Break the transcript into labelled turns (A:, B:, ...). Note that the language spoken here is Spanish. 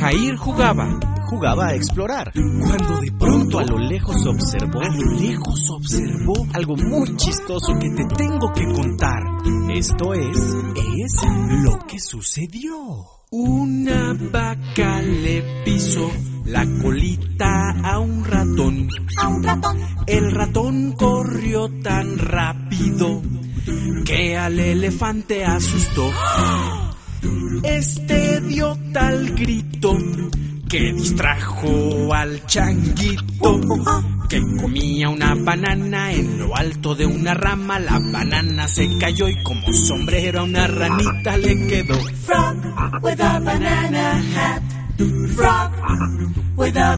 A: Jair jugaba
B: a explorar,
A: cuando de pronto
B: a lo lejos observó algo muy chistoso que te tengo que contar. Esto es lo que sucedió.
A: Una vaca le pisó la colita a un ratón. El ratón corrió tan rápido que al elefante asustó. Este dio tal grito que distrajo al changuito, que comía una banana en lo alto de una rama. La banana se cayó y como sombrero a una ranita le quedó.
C: Frog with a banana hat. Frog with a